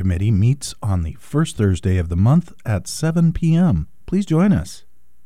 Committee meets on the first Thursday of the month at 7 p.m. Please join us.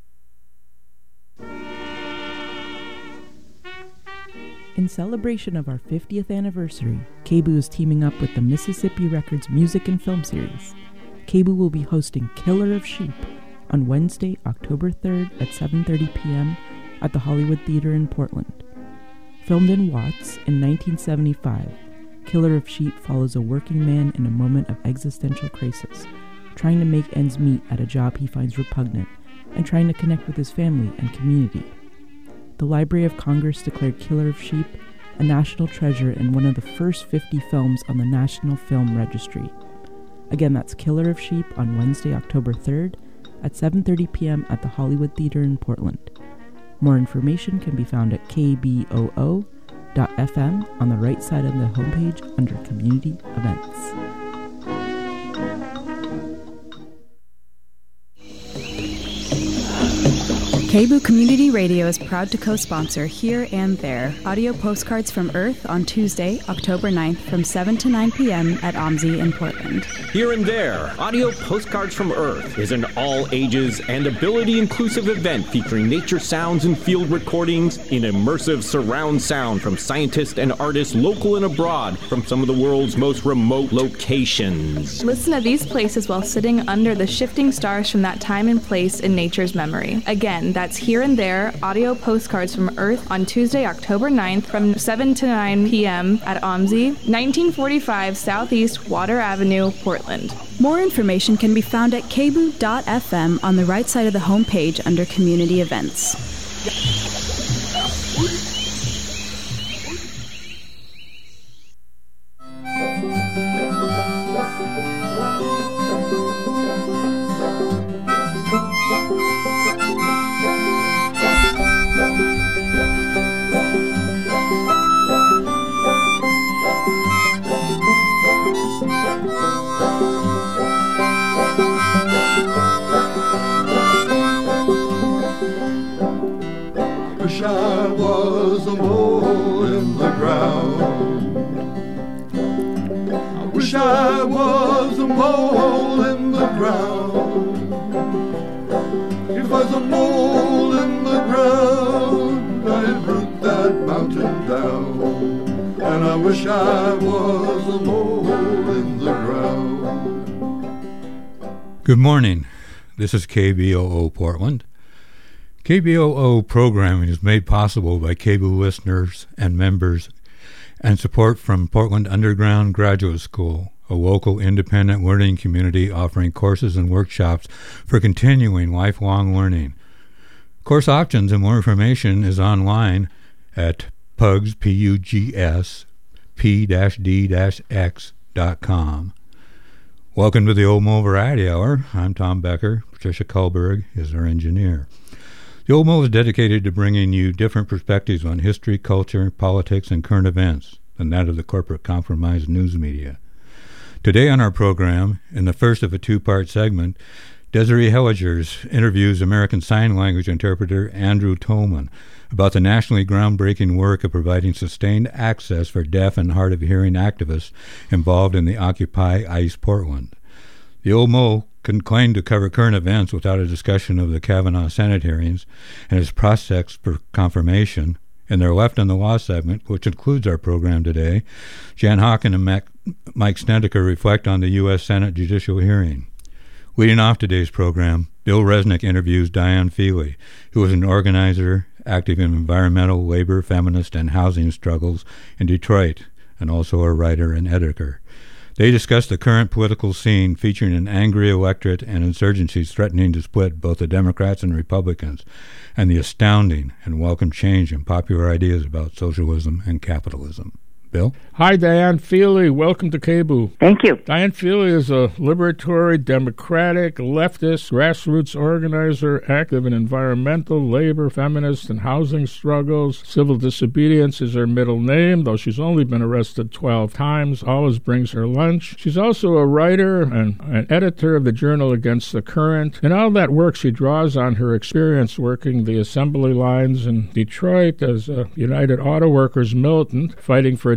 In celebration of our 50th anniversary, KBOO is teaming up with the Mississippi Records Music and Film Series. KBOO will be hosting Killer of Sheep on Wednesday, October 3rd at 7:30 p.m. at the Hollywood Theater in Portland. Filmed in Watts in 1975, Killer of Sheep follows a working man in a moment of existential crisis, trying to make ends meet at a job he finds repugnant, and trying to connect with his family and community. The Library of Congress declared Killer of Sheep a national treasure and one of the first 50 films on the National Film Registry. Again, that's Killer of Sheep on Wednesday, October 3rd at 7:30 p.m. at the Hollywood Theater in Portland. More information can be found at kboo.fm on the right side of the homepage under Community Events. KBOO Community Radio is proud to co-sponsor Here and There, audio postcards from Earth on Tuesday, October 9th from 7 to 9 p.m. at OMSI in Portland. Here and There, audio postcards from Earth is an all-ages and ability-inclusive event featuring nature sounds and field recordings in immersive surround sound from scientists and artists local and abroad from some of the world's most remote locations. Listen to these places while sitting under the shifting stars from that time and place in nature's memory. Again, that's Here and There, audio postcards from Earth on Tuesday, October 9th from 7 to 9 p.m. at OMSI, 1945 Southeast Water Avenue, Portland. More information can be found at kboo.fm on the right side of the homepage under Community Events. Wish I was a mole in the ground. I wish I was a mole in the ground. If I was a mole in the ground, I'd root that mountain down. And I wish I was a mole in the ground. Good morning. This is KBOO Portland. KBOO programming is made possible by KBOO listeners and members and support from Portland Underground Graduate School, a local independent learning community offering courses and workshops for continuing lifelong learning. Course options and more information is online at pugs, P-U-G-S, p-d-x.com. Welcome to the Old Mole Variety Hour. I'm Tom Becker. Patricia Kullberg is our engineer. The Old Mole is dedicated to bringing you different perspectives on history, culture, politics, and current events than that of the corporate compromised news media. Today on our program, in the first of a two-part segment, Desiree Helligers interviews American Sign Language interpreter Andrew Tolman about the nationally groundbreaking work of providing sustained access for deaf and hard of hearing activists involved in the Occupy ICE Portland. The Old Mole can claim to cover current events without a discussion of the Kavanaugh Senate hearings and its prospects for confirmation. In their Left on the Law segment, which includes our program today, Jan Hawken and Mike Snedeker reflect on the U.S. Senate judicial hearing. Leading off today's program, Bill Resnick interviews Diane Feely, who is an organizer active in environmental, labor, feminist, and housing struggles in Detroit, and also a writer and editor. They discuss the current political scene featuring an angry electorate and insurgencies threatening to split both the Democrats and Republicans, and the astounding and welcome change in popular ideas about socialism and capitalism. Bill? Hi, Diane Feely. Welcome to KBOO. Thank you. Diane Feely is a liberatory, democratic, leftist, grassroots organizer active in environmental, labor, feminist, and housing struggles. Civil disobedience is her middle name, though she's only been arrested 12 times, always brings her lunch. She's also a writer and an editor of the journal Against the Current. In all that work, she draws on her experience working the assembly lines in Detroit as a United Auto Workers militant, fighting for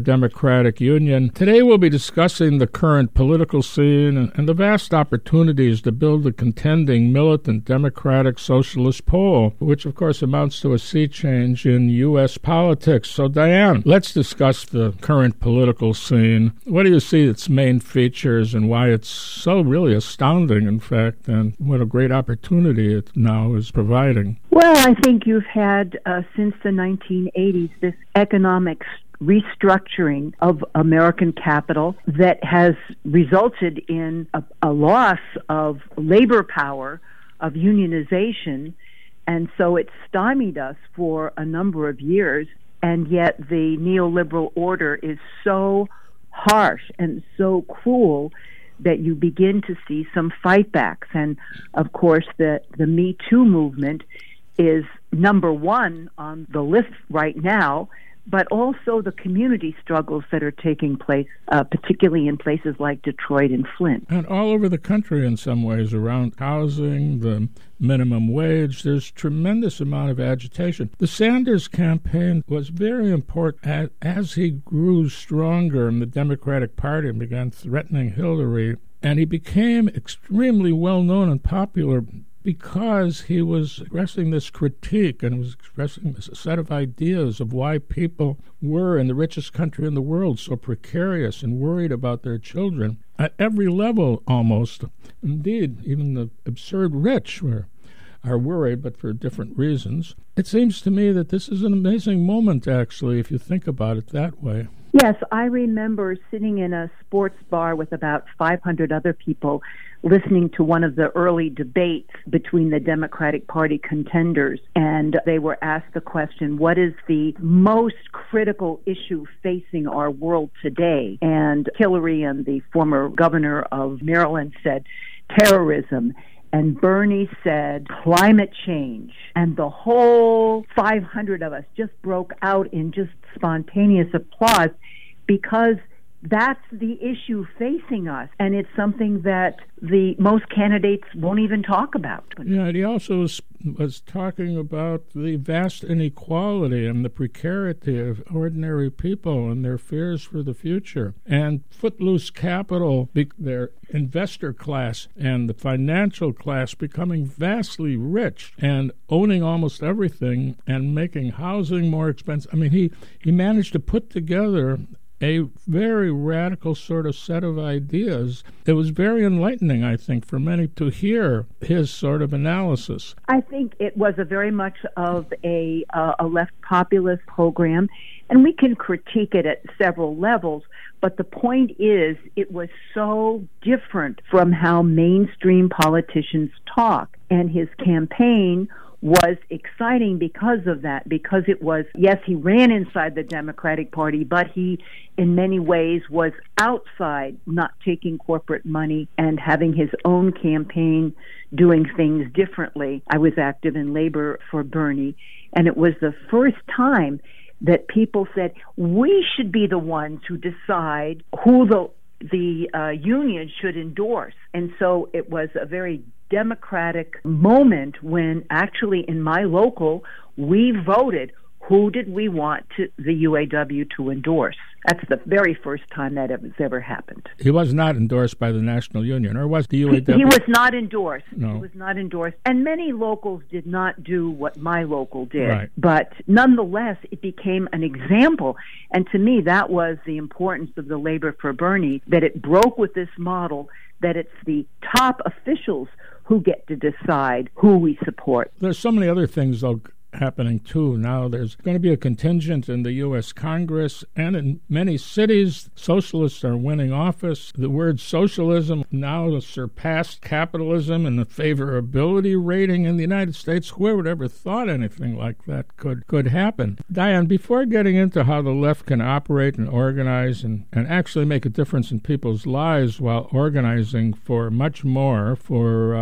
Democratic Union. Today we'll be discussing the current political scene and the vast opportunities to build a contending militant democratic socialist pole, which of course amounts to a sea change in U.S. politics. So Diane, let's discuss the current political scene. What do you see its main features and why it's so really astounding, in fact, and what a great opportunity it now is providing? Well, I think you've had, since the 1980s, this economic restructuring of American capital that has resulted in a loss of labor power, of unionization, and so it stymied us for a number of years, and yet the neoliberal order is so harsh and so cruel that you begin to see some fightbacks. And of course the Me Too movement is number one on the list right now, but also the community struggles that are taking place, particularly in places like Detroit and Flint. And all over the country in some ways, around housing, the minimum wage, there's tremendous amount of agitation. The Sanders campaign was very important as he grew stronger in the Democratic Party and began threatening Hillary, and he became extremely well-known and popular because he was expressing this critique and was expressing this set of ideas of why people were in the richest country in the world so precarious and worried about their children at every level almost. Indeed, even the absurd rich are worried, but for different reasons. It seems to me that this is an amazing moment, actually, if you think about it that way. Yes, I remember sitting in a sports bar with about 500 other people listening to one of the early debates between the Democratic Party contenders, and they were asked the question, what is the most critical issue facing our world today? And Hillary and the former governor of Maryland said terrorism, and Bernie said climate change, and the whole 500 of us just broke out in just spontaneous applause, because that's the issue facing us, and it's something that the most candidates won't even talk about. Yeah, and he also was talking about the vast inequality and the precarity of ordinary people and their fears for the future. And footloose capital, their investor class and the financial class becoming vastly rich and owning almost everything and making housing more expensive. I mean, he managed to put together a very radical sort of set of ideas. It was very enlightening, I think, for many to hear his sort of analysis. I think it was a very much of a left populist program, and we can critique it at several levels, but the point is it was so different from how mainstream politicians talk, and his campaign was exciting because of that, because it was, yes, he ran inside the Democratic Party, but he, in many ways, was outside, not taking corporate money and having his own campaign, doing things differently. I was active in labor for Bernie, and it was the first time that people said, we should be the ones who decide who the union should endorse. And so it was a very democratic moment when actually in my local we voted who did we want the UAW to endorse. That's the very first time that has ever happened. He was not endorsed by the National Union, or was the UAW? He was not endorsed. No. He was not endorsed. And many locals did not do what my local did. Right. But nonetheless, it became an example. And to me, that was the importance of the Labor for Bernie, that it broke with this model that it's the top officials who get to decide who we support. There's so many other things, though, happening too now. There's going to be a contingent in the U.S. Congress, and in many cities, socialists are winning office. The word socialism now has surpassed capitalism in the favorability rating in the United States. Who would ever thought anything like that could happen? Diane, before getting into how the left can operate and organize and actually make a difference in people's lives while organizing for much more, for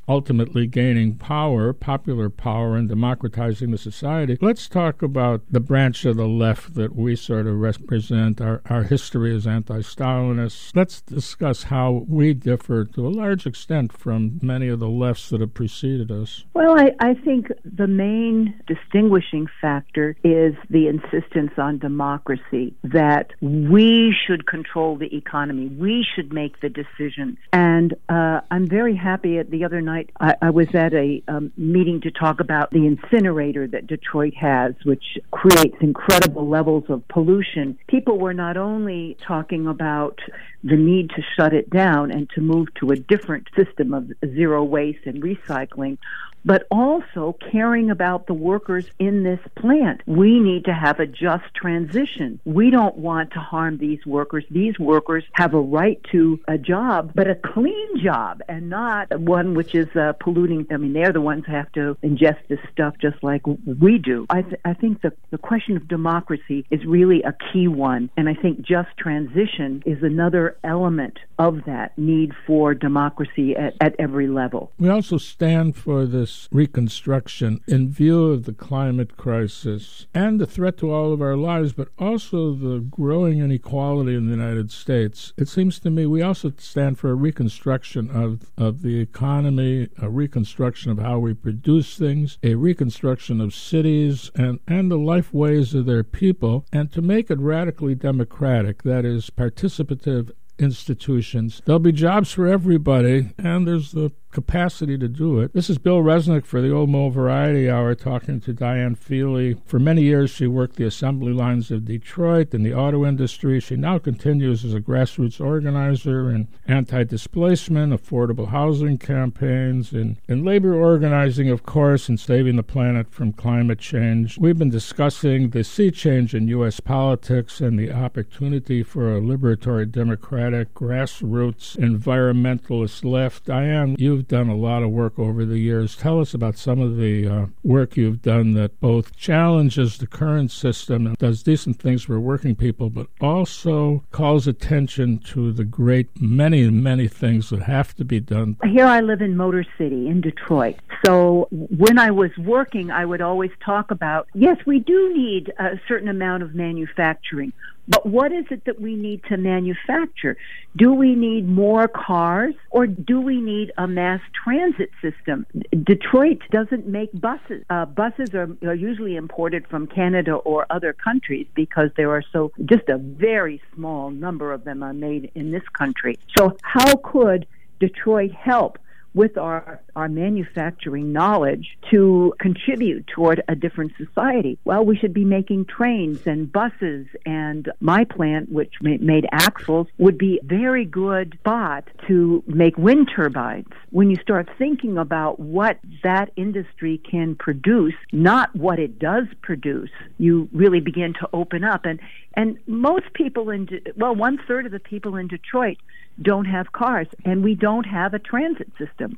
ultimately gaining power, popular power, and democratizing the society. Let's talk about the branch of the left that we sort of represent. Our history is anti-Stalinist. Let's discuss how we differ to a large extent from many of the lefts that have preceded us. Well, I think the main distinguishing factor is the insistence on democracy, that we should control the economy. We should make the decisions. And I'm very happy. The other night, I was at a meeting to talk about the incinerator that Detroit has, which creates incredible levels of pollution. People were not only talking about the need to shut it down and to move to a different system of zero waste and recycling, but also caring about the workers in this plant. We need to have a just transition. We don't want to harm these workers. These workers have a right to a job, but a clean job, and not one which is polluting. I mean, they're the ones who have to ingest this stuff just like we do. I think the question of democracy is really a key one, and I think just transition is another element of that need for democracy at every level. We also stand for this reconstruction in view of the climate crisis and the threat to all of our lives, but also the growing inequality in the United States. It seems to me we also stand for a reconstruction of the economy, a reconstruction of how we produce things, a reconstruction of cities and the life ways of their people, and to make it radically democratic, that is, participative institutions. There'll be jobs for everybody, and there's the capacity to do it. This is Bill Resnick for the Omo Variety Hour, talking to Diane Feely. For many years, she worked the assembly lines of Detroit in the auto industry. She now continues as a grassroots organizer in anti-displacement, affordable housing campaigns, and labor organizing, of course, and saving the planet from climate change. We've been discussing the sea change in U.S. politics and the opportunity for a liberatory, democratic, grassroots, environmentalist left. Diane, you've done a lot of work over the years. Tell us about some of the work you've done that both challenges the current system and does decent things for working people, but also calls attention to the great many, many things that have to be done. Here I live in Motor City in Detroit. So when I was working, I would always talk about, yes, we do need a certain amount of manufacturing. But what is it that we need to manufacture? Do we need more cars, or do we need a mass transit system? Detroit doesn't make buses. Buses are usually imported from Canada or other countries because there are just a very small number of them are made in this country. So how could Detroit help with our manufacturing knowledge to contribute toward a different society? Well, we should be making trains and buses, and my plant, which made axles, would be a very good spot to make wind turbines. When you start thinking about what that industry can produce, not what it does produce, you really begin to open up. And most people one-third of the people in Detroit don't have cars, and we don't have a transit system.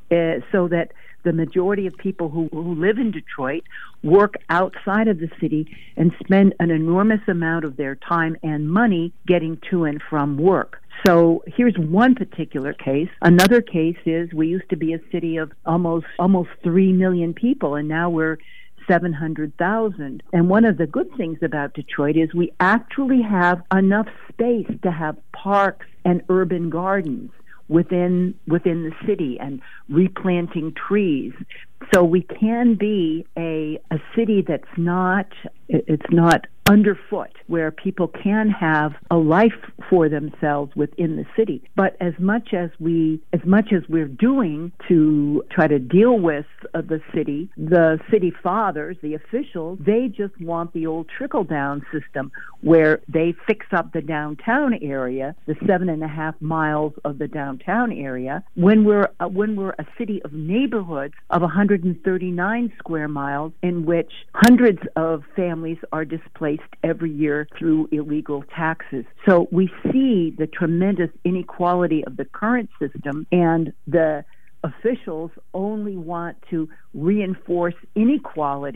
So that the majority of people who live in Detroit work outside of the city and spend an enormous amount of their time and money getting to and from work. So here's one particular case. Another case is we used to be a city of almost 3 million people, and now we're 700,000. And one of the good things about Detroit is we actually have enough space to have parks and urban gardens within the city and replanting trees. So we can be a city that's not underfoot, where people can have a life for themselves within the city. But as much as we're doing to try to deal with the city fathers, the officials, they just want the old trickle-down system where they fix up the downtown area, the 7.5 miles of the downtown area, when we're a city of neighborhoods of 139 square miles in which hundreds of families are displaced every year through illegal taxes. So we see the tremendous inequality of the current system, and the officials only want to reinforce inequality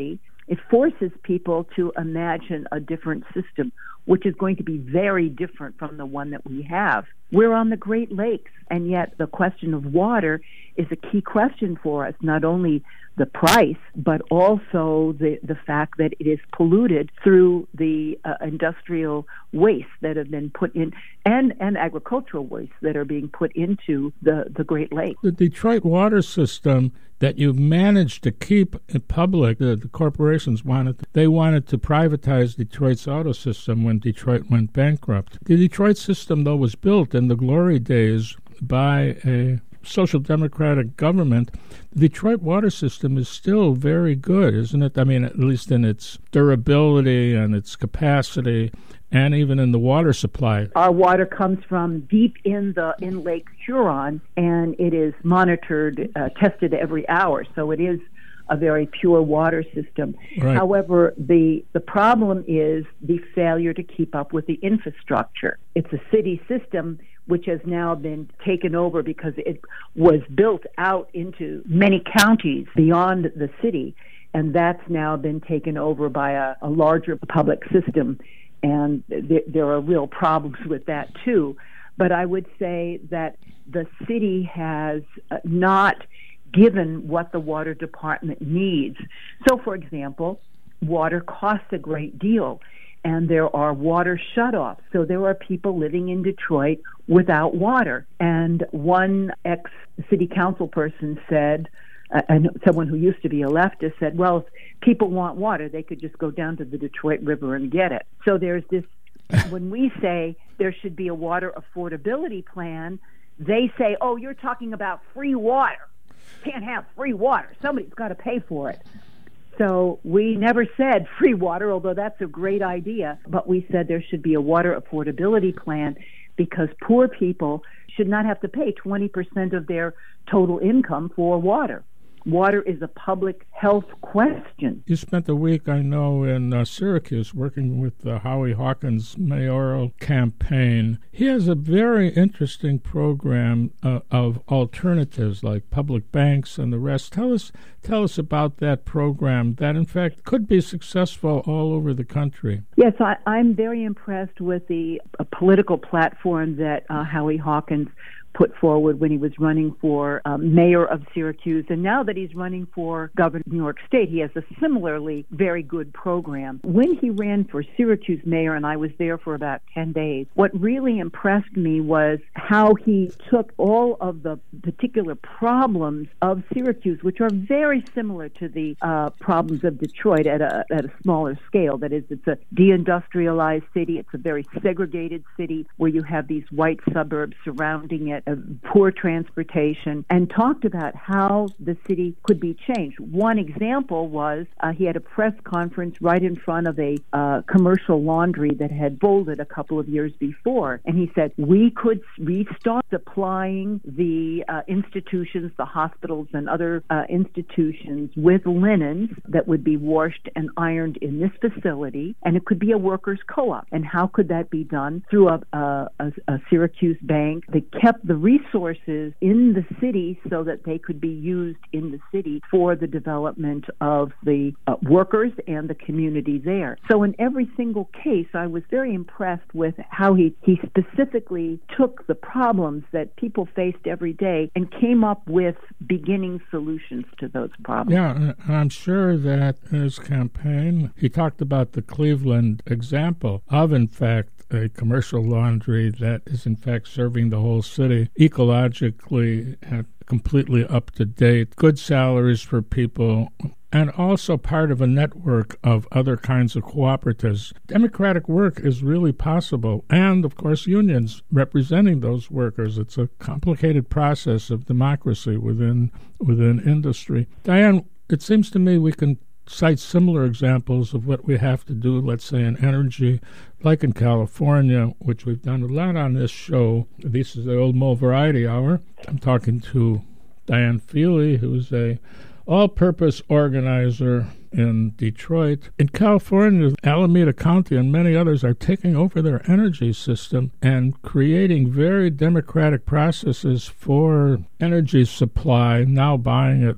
it forces people to imagine a different system, which is going to be very different from the one that we have. We're on the Great Lakes, and yet the question of water is a key question for us, not only the price, but also the fact that it is polluted through the industrial waste that have been put in, and agricultural waste that are being put into the Great Lakes. The Detroit water system that you've managed to keep in public, the corporations wanted to privatize Detroit's auto system when Detroit went bankrupt. The Detroit system, though, was built in the glory days by a social democratic government. The Detroit water system is still very good, isn't it? I mean, at least in its durability and its capacity, and even in the water supply. Our water comes from deep in Lake Huron, and it is monitored, tested every hour. So it is a very pure water system. Right. However, the problem is the failure to keep up with the infrastructure. It's a city system which has now been taken over because it was built out into many counties beyond the city, and that's now been taken over by a larger public system, and there are real problems with that too. But I would say that the city has not given what the water department needs. So, for example, water costs a great deal, and there are water shutoffs. So there are people living in Detroit without water. And one ex-city council person said, and someone who used to be a leftist said, well, if people want water, they could just go down to the Detroit River and get it. So there's this, when we say there should be a water affordability plan, they say, oh, you're talking about free water. Can't have free water. Somebody's got to pay for it. So we never said free water, although that's a great idea, but we said there should be a water affordability plan because poor people should not have to pay 20% of their total income for water. Water is a public health question. You spent a week, I know, in Syracuse working with Howie Hawkins' mayoral campaign. He has a very interesting program of alternatives like public banks and the rest. Tell us about that program that, in fact, could be successful all over the country. Yes, I'm very impressed with the political platform that Howie Hawkins put forward when he was running for mayor of Syracuse. And now that he's running for governor of New York State, he has a similarly very good program. When he ran for Syracuse mayor, and I was there for about 10 days, what really impressed me was how he took all of the particular problems of Syracuse, which are very similar to the problems of Detroit at a smaller scale. That is, it's a deindustrialized city. It's a very segregated city where you have these white suburbs surrounding it, poor transportation, and talked about how the city could be changed. One example was he had a press conference right in front of a commercial laundry that had folded a couple of years before, and he said, we could restart supplying the institutions, the hospitals and other institutions with linens that would be washed and ironed in this facility, and it could be a workers' co-op. And how could that be done? Through a Syracuse bank that kept the resources in the city so that they could be used in the city for the development of the workers and the community there. So in every single case, I was very impressed with how he specifically took the problems that people faced every day and came up with beginning solutions to those problems. Yeah, and I'm sure that in his campaign, he talked about the Cleveland example of, in fact, a commercial laundry that is in fact serving the whole city ecologically and completely up to date, good salaries for people, and also part of a network of other kinds of cooperatives. Democratic work is really possible, and of course unions representing those workers. It's a complicated process of democracy within industry. Diane, it seems to me we can cite similar examples of what we have to do, let's say, in energy, like in California, which we've done a lot on this show. This is the Old Mole Variety Hour. I'm talking to Diane Feely, who's a all-purpose organizer in Detroit. In California, Alameda County and many others are taking over their energy system and creating very democratic processes for energy supply, now buying it and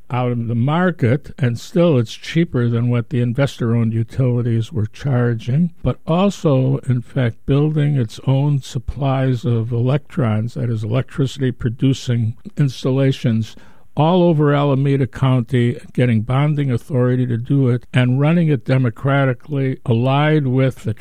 out of the market, and still it's cheaper than what the investor-owned utilities were charging, but also, in fact, building its own supplies of electrons, that is, electricity-producing installations, all over Alameda County, getting bonding authority to do it, and running it democratically, allied with the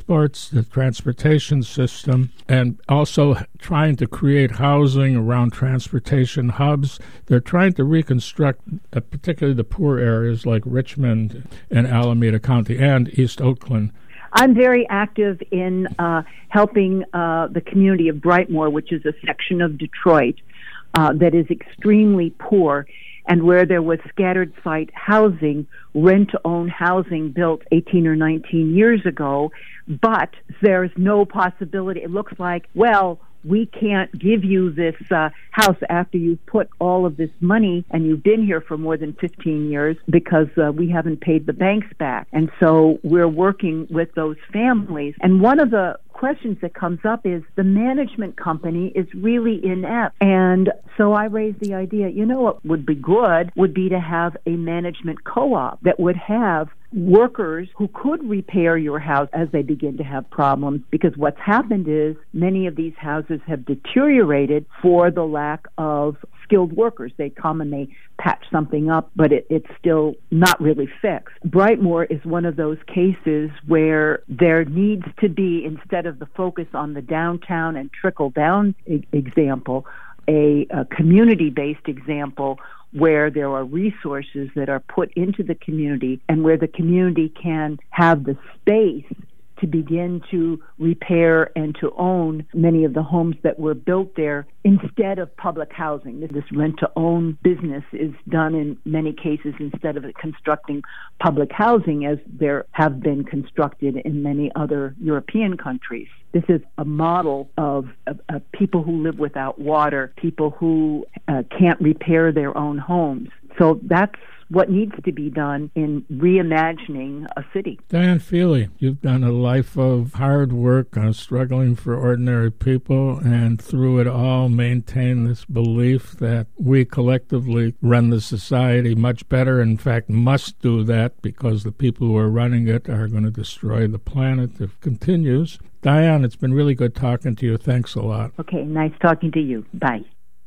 transportation system, and also trying to create housing around transportation hubs. They're trying to reconstruct particularly the poor areas like Richmond and Alameda County and East Oakland. I'm very active in helping the community of Brightmoor, which is a section of Detroit that is extremely poor, and where there was scattered site housing, rent-to-own housing built 18 or 19 years ago, but there's no possibility. It looks like, well, we can't give you this house after you've put all of this money and you've been here for more than 15 years because we haven't paid the banks back. And so we're working with those families. And one of the questions that comes up is the management company is really inept. And so I raised the idea, what would be good would be to have a management co-op that would have workers who could repair your house as they begin to have problems, because what's happened is many of these houses have deteriorated for the lack of skilled workers. They come and they patch something up, but it's still not really fixed. Brightmoor is one of those cases where there needs to be, instead of the focus on the downtown and trickle-down example, a community-based example where there are resources that are put into the community and where the community can have the space to begin to repair and to own many of the homes that were built there instead of public housing. This rent-to-own business is done in many cases instead of constructing public housing as there have been constructed in many other European countries. This is a model of people who live without water, people who can't repair their own homes. So that's what needs to be done in reimagining a city. Diane Feely, you've done a life of hard work on struggling for ordinary people, and through it all maintain this belief that we collectively run the society much better, in fact must do that, because the people who are running it are going to destroy the planet if it continues. Diane, it's been really good talking to you. Thanks a lot. Okay, nice talking to you. Bye.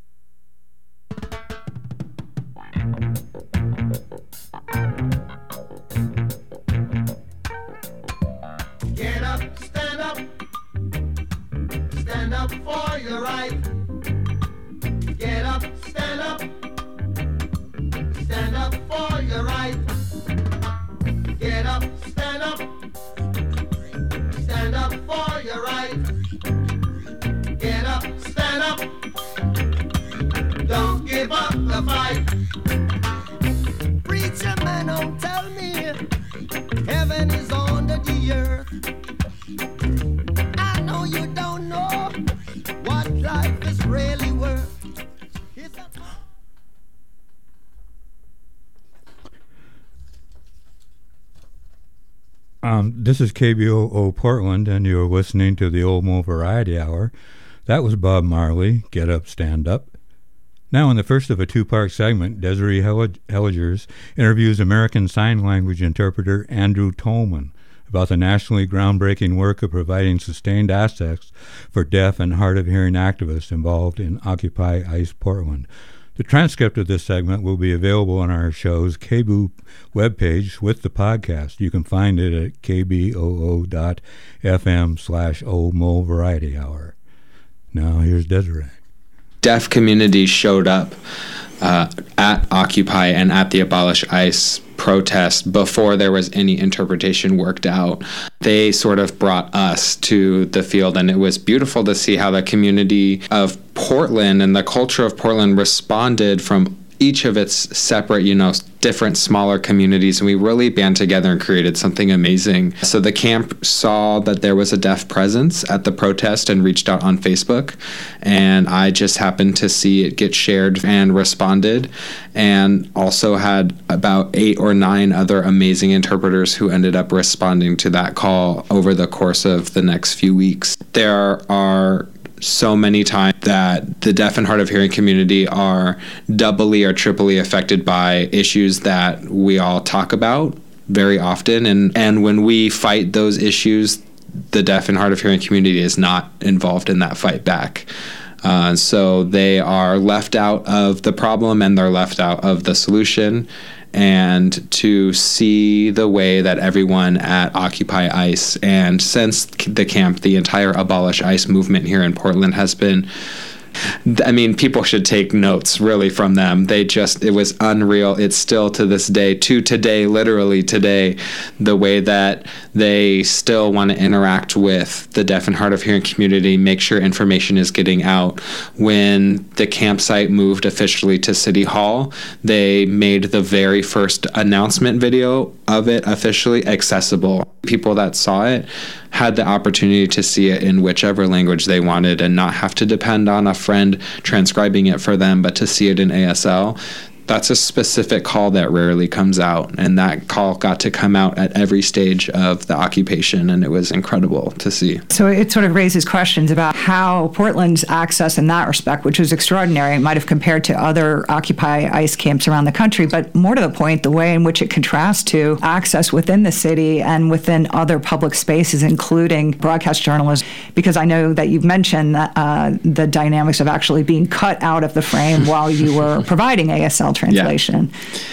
Get up, stand up for your right. Get up, stand up for your right. Get up, stand up for your right. Get up, stand up, don't give up the fight. Preacher man, don't tell me heaven is under the earth. I know you don't know what life is really worth. This is KBOO Portland, and you're listening to the Olmo Variety Hour. That was Bob Marley, Get Up, Stand Up. Now, in the first of a two-part segment, Desiree Helligers interviews American Sign Language interpreter Andrew Tolman about the nationally groundbreaking work of providing sustained access for deaf and hard-of-hearing activists involved in Occupy ICE Portland. The transcript of this segment will be available on our show's KBOO webpage with the podcast. You can find it at kboo.fm/Olmo Variety Hour. Now, here's Desiree. Deaf communities showed up at Occupy and at the Abolish ICE protest before there was any interpretation worked out. They sort of brought us to the field, and it was beautiful to see how the community of Portland and the culture of Portland responded from each of its separate, different smaller communities, and we really band together and created something amazing. So the camp saw that there was a deaf presence at the protest and reached out on Facebook, and I just happened to see it get shared and responded, and also had about 8 or 9 other amazing interpreters who ended up responding to that call over the course of the next few weeks. There are so many times that the deaf and hard of hearing community are doubly or triply affected by issues that we all talk about very often. And when we fight those issues, the deaf and hard of hearing community is not involved in that fight back. So they are left out of the problem and they're left out of the solution. And to see the way that everyone at Occupy ICE, and since the camp, the entire Abolish ICE movement here in Portland has been, I mean, people should take notes really from them. It was unreal. It's still to this day, literally today, the way that they still want to interact with the deaf and hard of hearing community, make sure information is getting out. When the campsite moved officially to City Hall, they made the very first announcement video of it officially accessible. People that saw it had the opportunity to see it in whichever language they wanted and not have to depend on a friend transcribing it for them, but to see it in ASL. That's a specific call that rarely comes out, and that call got to come out at every stage of the occupation, and it was incredible to see. So it sort of raises questions about how Portland's access in that respect, which was extraordinary, might have compared to other Occupy ICE camps around the country, but more to the point, the way in which it contrasts to access within the city and within other public spaces, including broadcast journalism, because I know that you've mentioned that, the dynamics of actually being cut out of the frame while you were providing ASL translation.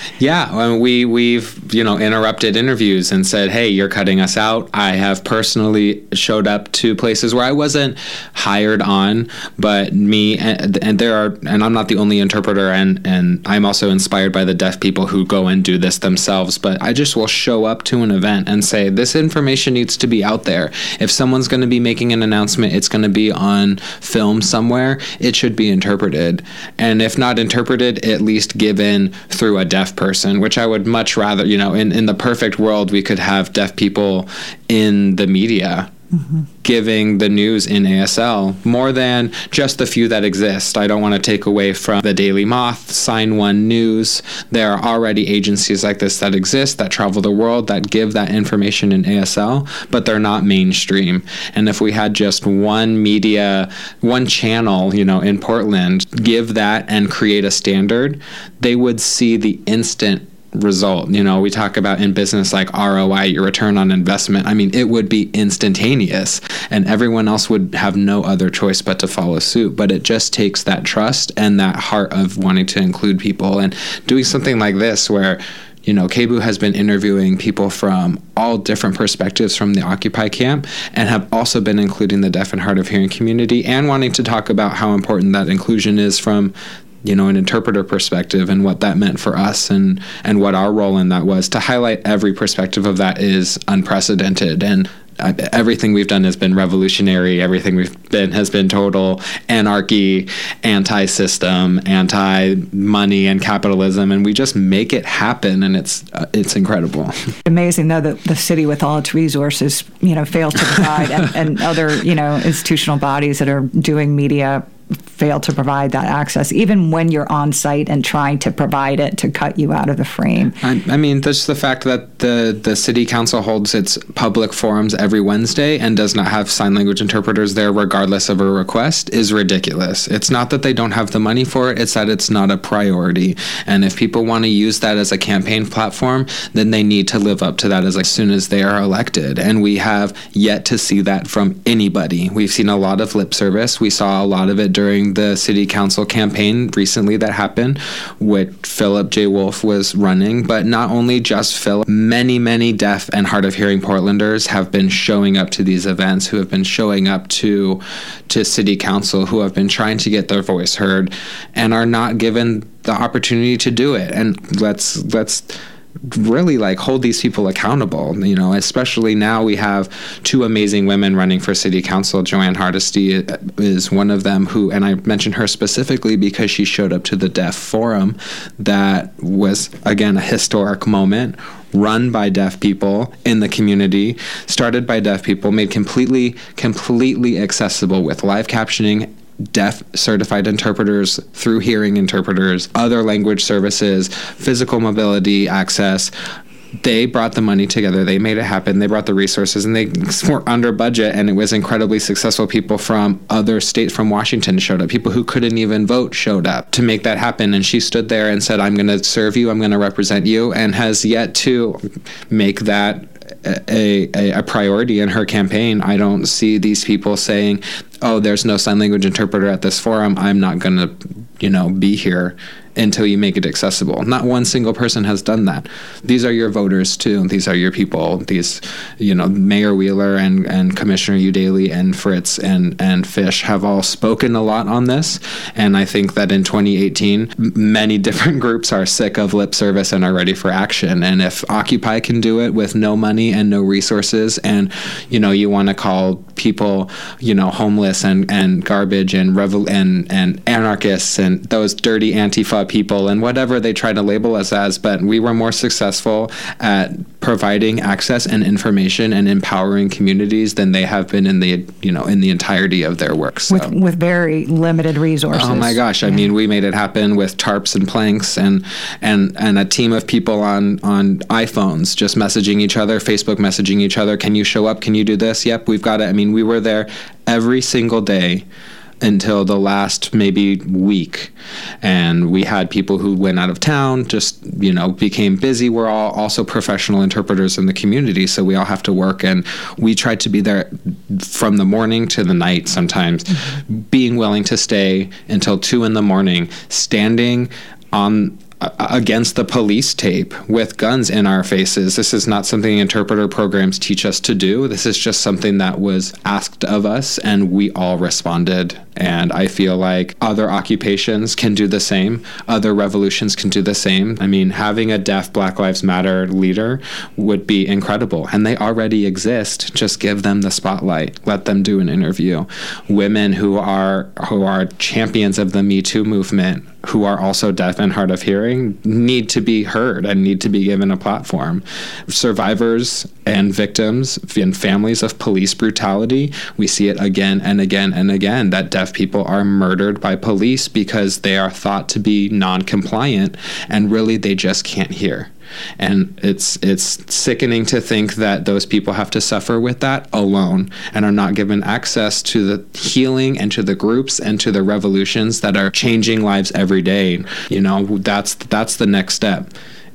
Yeah, we've interrupted interviews and said, hey, you're cutting us out. I have personally showed up to places where I wasn't hired on, but me and I'm not the only interpreter, and I'm also inspired by the deaf people who go and do this themselves, but I just will show up to an event and say, this information needs to be out there. If someone's going to be making an announcement, it's going to be on film somewhere, it should be interpreted. And if not interpreted, at least given through a deaf person, which I would much rather, in the perfect world, we could have deaf people in the media giving the news in ASL more than just the few that exist. I don't want to take away from the Daily Moth, Sign One News. There are already agencies like this that exist, that travel the world, that give that information in ASL, but they're not mainstream. And if we had just one media, one channel, in Portland, give that and create a standard, they would see the instant result. We talk about in business like ROI, your return on investment. I mean, it would be instantaneous and everyone else would have no other choice but to follow suit. But it just takes that trust and that heart of wanting to include people, and doing something like this where KBOO has been interviewing people from all different perspectives from the Occupy camp, and have also been including the deaf and hard of hearing community, and wanting to talk about how important that inclusion is from an interpreter perspective, and what that meant for us, and what our role in that was. To highlight every perspective of that is unprecedented, and everything we've done has been revolutionary. Everything we've been has been total anarchy, anti-system, anti-money and capitalism, and we just make it happen, and it's incredible. Amazing, though, that the city, with all its resources, fails to provide, and other, institutional bodies that are doing media fail to provide that access, even when you're on site and trying to provide it, to cut you out of the frame. I mean, just the fact that the city council holds its public forums every Wednesday and does not have sign language interpreters there regardless of a request is ridiculous. It's not that they don't have the money for it, it's that it's not a priority. And if people want to use that as a campaign platform, then they need to live up to that as soon as they are elected. And we have yet to see that from anybody. We've seen a lot of lip service. We saw a lot of it during the city council campaign recently that happened, which Philip J. Wolf was running. But not only just Philip, many deaf and hard of hearing Portlanders have been showing up to these events, who have been showing up to city council, who have been trying to get their voice heard and are not given the opportunity to do it. And let's really hold these people accountable, especially now. We have two amazing women running for city council. Joanne Hardesty is one of them, and I mentioned her specifically because she showed up to the Deaf Forum. That was, again, a historic moment, run by deaf people in the community, started by deaf people, made completely accessible with live captioning, deaf certified interpreters through hearing interpreters, other language services, physical mobility access, They brought the money together. They made it happen. They brought the resources, and they were under budget, and it was incredibly successful. People from other states, from Washington, showed up. People who couldn't even vote showed up to make that happen. And she stood there and said, I'm going to serve you. I'm going to represent you, and has yet to make that a priority in her campaign. I don't see these people saying, oh, there's no sign language interpreter at this forum. I'm not going to, be here until you make it accessible. Not one single person has done that. These are your voters too. These are your people. These, Mayor Wheeler and Commissioner Udaley and Fritz and Fish have all spoken a lot on this. And I think that in 2018, many different groups are sick of lip service and are ready for action. And if Occupy can do it with no money and no resources, and, you want to call people, homeless and garbage and anarchists and those dirty Antifa people and whatever they try to label us as, but we were more successful at providing access and information and empowering communities than they have been in the entirety of their work. So. With very limited resources. Oh my gosh! I mean, we made it happen with tarps and planks and a team of people on iPhones just messaging each other, Facebook messaging each other. Can you show up? Can you do this? Yep, we've got it. I mean, we were there every single day until the last maybe week, and we had people who went out of town, just became busy. We're all also professional interpreters in the community, so we all have to work, and we tried to be there from the morning to the night sometimes, being willing to stay until 2 a.m, standing on against the police tape with guns in our faces. This is not something interpreter programs teach us to do. This is just something that was asked of us, and we all responded. And I feel like other occupations can do the same. Other revolutions can do the same. I mean, having a deaf Black Lives Matter leader would be incredible. And they already exist. Just give them the spotlight. Let them do an interview. Women who are champions of the Me Too movement, who are also deaf and hard of hearing, need to be heard and need to be given a platform. Survivors and victims and families of police brutality, we see it again and again and again, that deaf people are murdered by police because they are thought to be non-compliant, and really they just can't hear. And it's sickening to think that those people have to suffer with that alone and are not given access to the healing and to the groups and to the revolutions that are changing lives every day. That's the next step,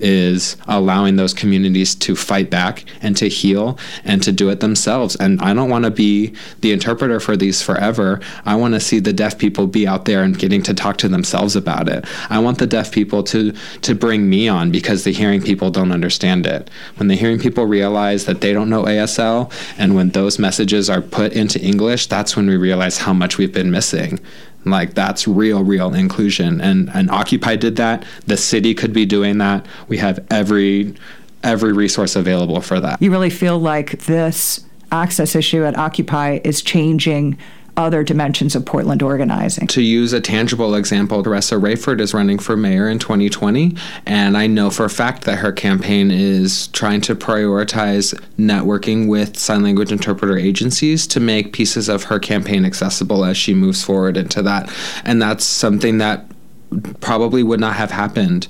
is allowing those communities to fight back and to heal and to do it themselves. And I don't want to be the interpreter for these forever. I want to see the deaf people be out there and getting to talk to themselves about it. I want the deaf people to bring me on, because the hearing people don't understand it. When the hearing people realize that they don't know ASL, and when those messages are put into English, that's when we realize how much we've been missing. Like, that's real inclusion. And Occupy did that. The city could be doing that. We have every resource available for that. You really feel like this access issue at Occupy is changing other dimensions of Portland organizing. To use a tangible example, Teresa Rayford is running for mayor in 2020, and I know for a fact that her campaign is trying to prioritize networking with sign language interpreter agencies to make pieces of her campaign accessible as she moves forward into that. And that's something that probably would not have happened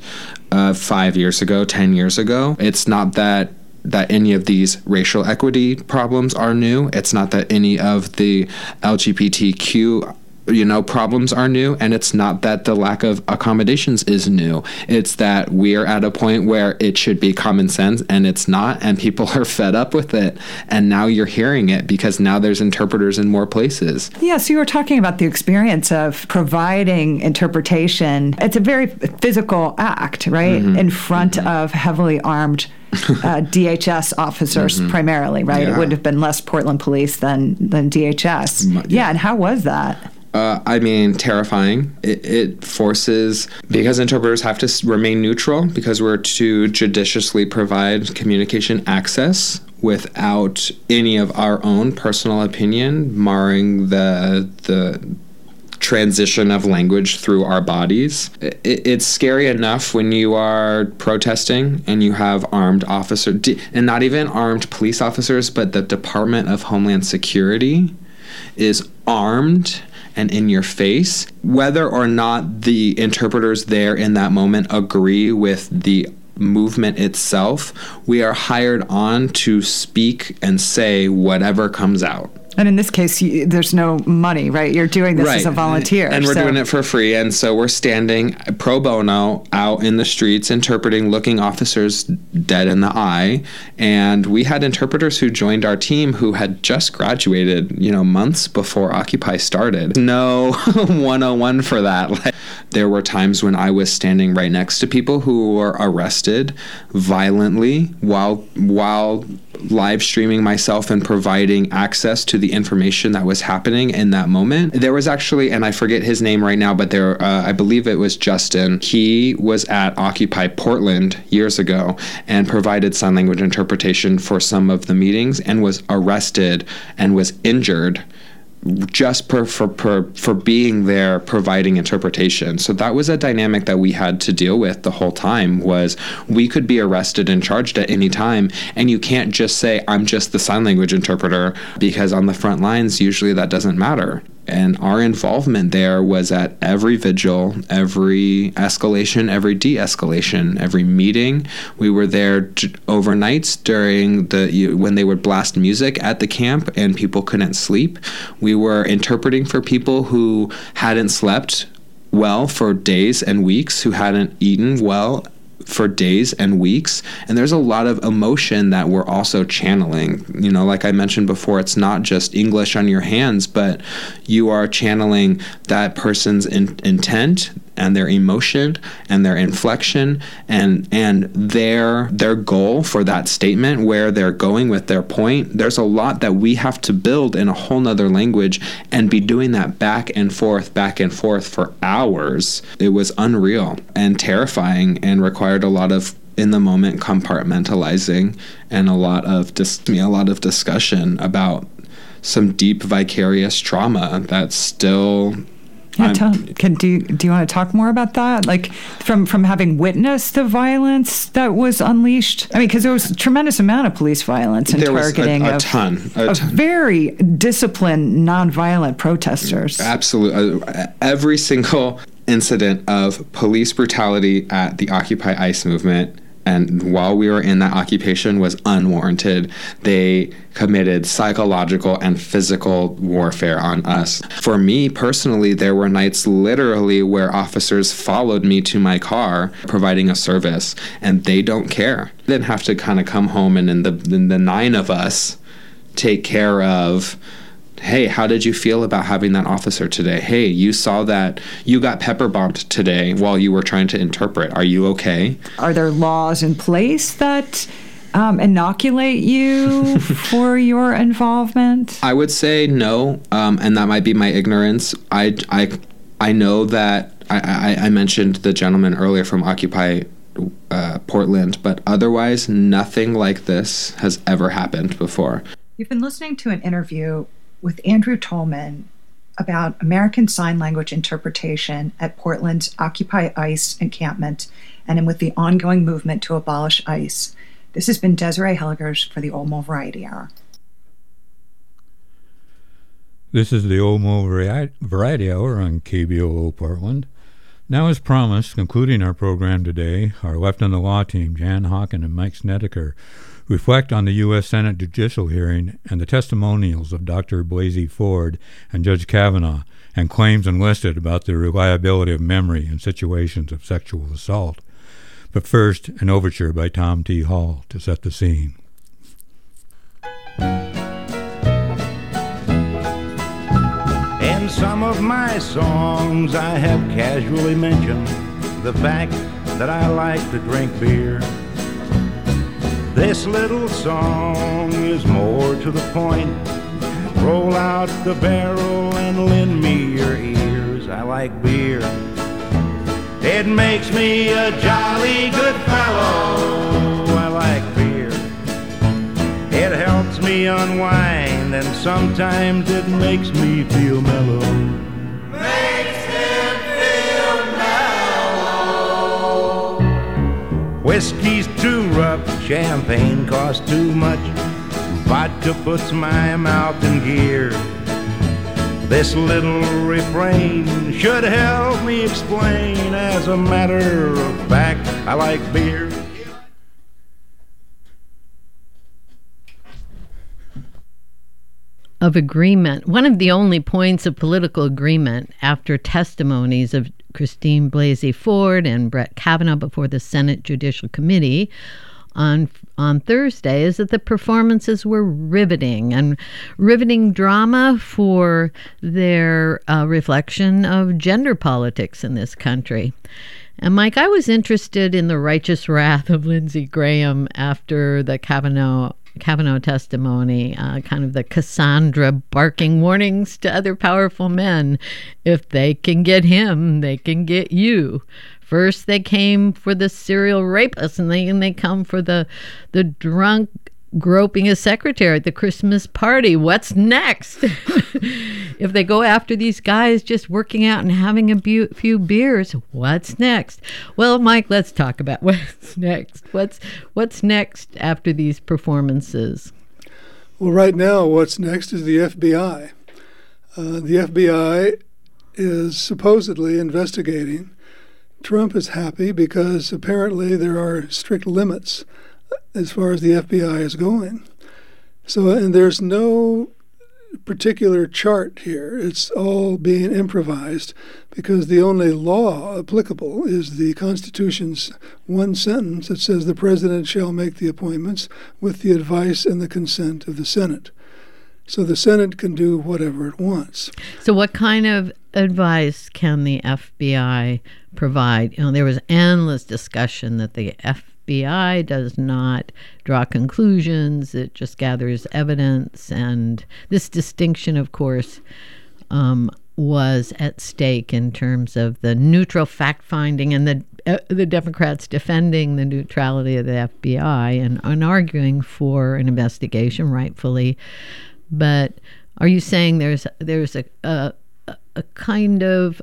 5 years ago, 10 years ago. It's not that any of these racial equity problems are new. It's not that any of the LGBTQ problems are new, and it's not that the lack of accommodations is new. It's that we are at a point where it should be common sense, and it's not, and people are fed up with it. And now you're hearing it because now there's interpreters in more places. Yeah, so you were talking about the experience of providing interpretation. It's a very physical act, right? In front of heavily armed DHS officers primarily, right? Yeah. It would have been less Portland police than DHS. Yeah, and how was that? Terrifying. It forces, because interpreters have to remain neutral, because we're to judiciously provide communication access without any of our own personal opinion marring the transition of language through our bodies. It's scary enough when you are protesting and you have armed officers, and not even armed police officers, but the Department of Homeland Security is armed and in your face. Whether or not the interpreters there in that moment agree with the movement itself. We are hired on to speak and say whatever comes out. And in this case, there's no money, right? You're doing this as a volunteer. And we're doing it for free. And so we're standing pro bono out in the streets, interpreting, looking officers dead in the eye. And we had interpreters who joined our team who had just graduated, months before Occupy started. No 101 for that. There were times when I was standing right next to people who were arrested violently while live streaming myself and providing access to the information that was happening in that moment. There was actually, and I forget his name right now, but I believe it was Justin. He was at Occupy Portland years ago and provided sign language interpretation for some of the meetings and was arrested and was injured just for being there providing interpretation. So that was a dynamic that we had to deal with the whole time. Was we could be arrested and charged at any time, and you can't just say, I'm just the sign language interpreter, because on the front lines usually that doesn't matter. And our involvement there was at every vigil, every escalation, every de-escalation, every meeting. We were there overnights during when they would blast music at the camp and people couldn't sleep. We were interpreting for people who hadn't slept well for days and weeks, who hadn't eaten well for days and weeks. And there's a lot of emotion that we're also channeling. Like I mentioned before, it's not just English on your hands, but you are channeling that person's intent and their emotion and their inflection and their goal for that statement, where they're going with their point. There's a lot that we have to build in a whole nother language and be doing that back and forth for hours. It was unreal and terrifying and required a lot of in the moment compartmentalizing and a lot of discussion about some deep vicarious trauma that's still. Yeah, do you want to talk more about that? Like from having witnessed the violence that was unleashed? I mean, because there was a tremendous amount of police violence and targeting a ton. Very disciplined, nonviolent protesters. Absolutely. Every single incident of police brutality at the Occupy ICE movement, and while we were in that occupation, was unwarranted. They committed psychological and physical warfare on us. For me personally, there were nights literally where officers followed me to my car providing a service, and they don't care. They didn't have to kind of come home and in the 9 of us take care of, hey, how did you feel about having that officer today? Hey, you saw that you got pepper bombed today while you were trying to interpret. Are you okay? Are there laws in place that inoculate you for your involvement? I would say no, and that might be my ignorance. I know that I mentioned the gentleman earlier from Occupy Portland, but otherwise nothing like this has ever happened before. You've been listening to an interview with Andrew Tolman about American Sign Language interpretation at Portland's Occupy ICE encampment and with the ongoing movement to abolish ICE. This has been Desiree Helgers for the Olmo Variety Hour. This is the Olmo Variety Hour on KBOO Portland. Now, as promised, concluding our program today, our Left on the Law team, Jan Hawken and Mike Snedeker, reflect on the U.S. Senate judicial hearing and the testimonials of Dr. Blasey Ford and Judge Kavanaugh, and claims enlisted about the reliability of memory in situations of sexual assault. But first, an overture by Tom T. Hall to set the scene. In some of my songs I have casually mentioned the fact that I like to drink beer. This little song is more to the point. Roll out the barrel and lend me your ears. I like beer. It makes me a jolly good fellow. I like beer. It helps me unwind, and sometimes it makes me feel mellow. Makes him feel mellow. Whiskey's too rough, champagne costs too much. Vodka puts my mouth in gear. This little refrain should help me explain. As a matter of fact, I like beer. of agreement, one of the only points of political agreement after testimonies of Christine Blasey Ford and Brett Kavanaugh before the Senate Judicial Committee on Thursday is that the performances were riveting drama for their reflection of gender politics in this country. And Mike, I was interested in the righteous wrath of Lindsey Graham after the Kavanaugh testimony, kind of the Cassandra barking warnings to other powerful men. If they can get him, they can get you. First, they came for the serial rapist, and they come for the drunk groping a secretary at the Christmas party. What's next? If they go after these guys just working out and having a few beers, what's next? Well, Mike, let's talk about what's next. What's next after these performances? Well, right now, what's next is the FBI. The FBI is supposedly investigating. Trump is happy because apparently there are strict limits as far as the FBI is going. So, and there's no particular chart here. It's all being improvised because the only law applicable is the Constitution's one sentence that says the president shall make the appointments with the advice and the consent of the Senate. So the Senate can do whatever it wants. So what kind of advice can the FBI provide? You know, there was endless discussion that the FBI does not draw conclusions. It just gathers evidence. And this distinction, of course, was at stake in terms of the neutral fact-finding and the Democrats defending the neutrality of the FBI and arguing for an investigation, rightfully. But are you saying there's a kind of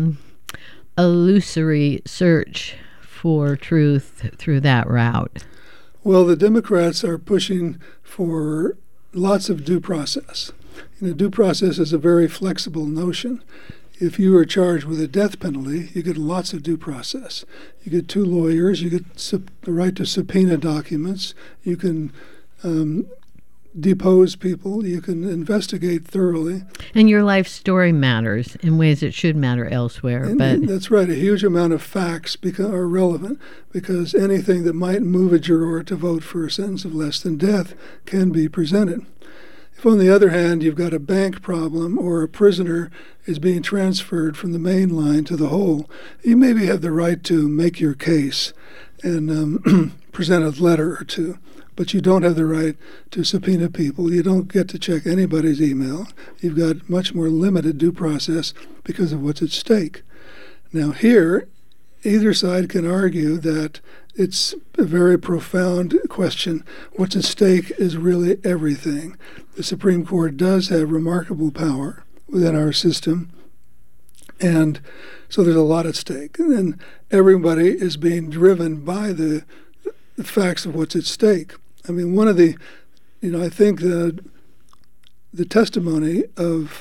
illusory search for truth through that route? Well, the Democrats are pushing for lots of due process. You know, due process is a very flexible notion. If you are charged with a death penalty, you get lots of due process. You get 2 lawyers, you get the right to subpoena documents, you can depose people, you can investigate thoroughly. And your life story matters in ways it should matter elsewhere. And that's right. A huge amount of facts are relevant because anything that might move a juror to vote for a sentence of less than death can be presented. If, on the other hand, you've got a bank problem or a prisoner is being transferred from the main line to the hole, you maybe have the right to make your case and present a letter or two. But you don't have the right to subpoena people. You don't get to check anybody's email. You've got much more limited due process because of what's at stake. Now here, either side can argue that it's a very profound question. What's at stake is really everything. The Supreme Court does have remarkable power within our system, and so there's a lot at stake. And everybody is being driven by the facts of what's at stake. I mean, one of the, I think the testimony of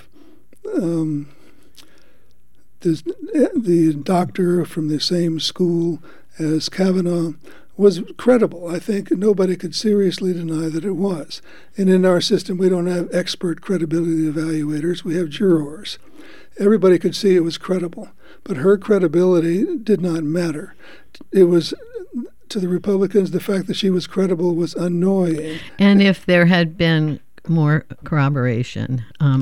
the doctor from the same school as Kavanaugh was credible. I think nobody could seriously deny that it was. And in our system, we don't have expert credibility evaluators. We have jurors. Everybody could see it was credible. But her credibility did not matter. It was, to the Republicans, the fact that she was credible was annoying. And if there had been more corroboration,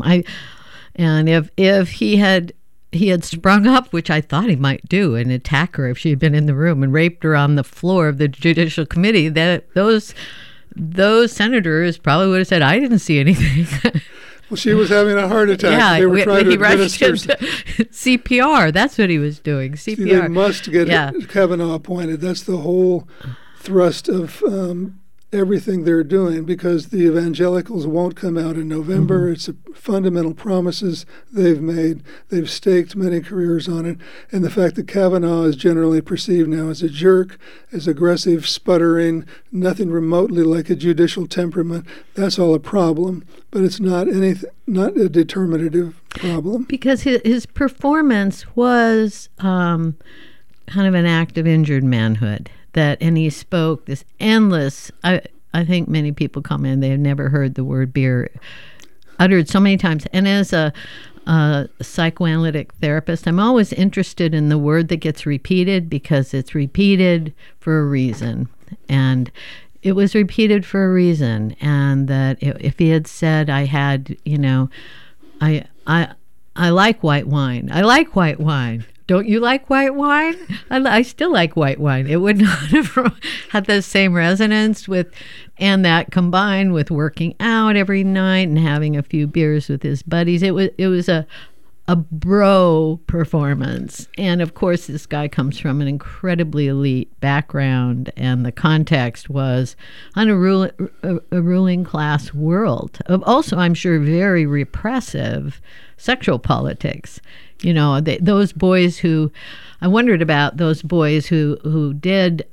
if he had sprung up, which I thought he might do, and attack her if she had been in the room and raped her on the floor of the Judicial Committee, that those senators probably would have said, "I didn't see anything." Well, she was having a heart attack. Yeah, they were trying to administer CPR. That's what he was doing. CPR. See, they must get Kavanaugh appointed. That's the whole thrust of everything they're doing, because the evangelicals won't come out in November. Mm-hmm. It's fundamental promises they've made. They've staked many careers on it. And the fact that Kavanaugh is generally perceived now as a jerk, as aggressive, sputtering, nothing remotely like a judicial temperament, that's all a problem. But it's not not a determinative problem. Because his performance was kind of an act of injured manhood. And he spoke this endless, I think many people comment they have never heard the word beer uttered so many times. And as a psychoanalytic therapist, I'm always interested in the word that gets repeated because it's repeated for a reason. And it was repeated for a reason. And that if he had said, I had, I like white wine. I like white wine. Don't you like white wine? I still like white wine. It would not have had the same resonance and that combined with working out every night and having a few beers with his buddies. It was a bro performance. And of course, this guy comes from an incredibly elite background, and the context was on a ruling class world of also, I'm sure, very repressive sexual politics. Those boys who, I wondered about those boys who did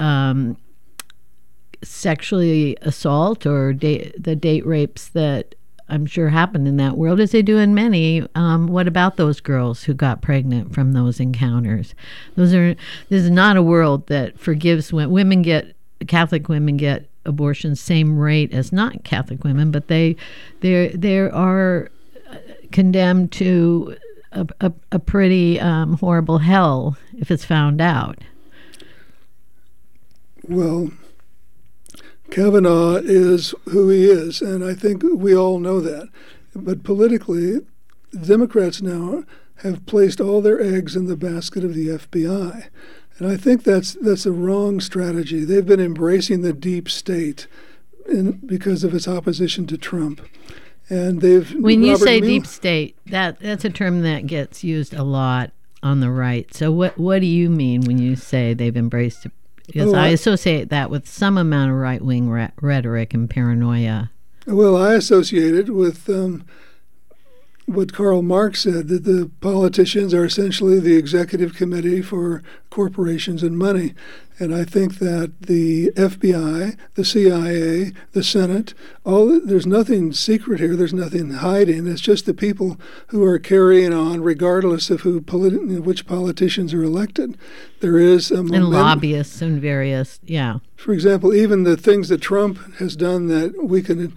sexually assault or the date rapes that I'm sure happened in that world, as they do in many. What about those girls who got pregnant from those encounters? This is not a world that forgives when Catholic women get abortions same rate as not Catholic women, but they are condemned to a pretty horrible hell if it's found out. Well, Kavanaugh is who he is, and I think we all know that. But politically, the Democrats now have placed all their eggs in the basket of the FBI. And I think that's a wrong strategy. They've been embracing the deep state because of its opposition to Trump. And when you say deep state, that's a term that gets used a lot on the right. So what do you mean when you say they've embraced it? Because I associate that with some amount of right-wing rhetoric and paranoia. Well, I associate it with what Karl Marx said, that the politicians are essentially the executive committee for corporations and money. And I think that the FBI, the CIA, the Senate, there's nothing secret here. There's nothing hiding. It's just the people who are carrying on, regardless of which politicians are elected. There is a momentum. And lobbyists and various, yeah. For example, even the things that Trump has done that we can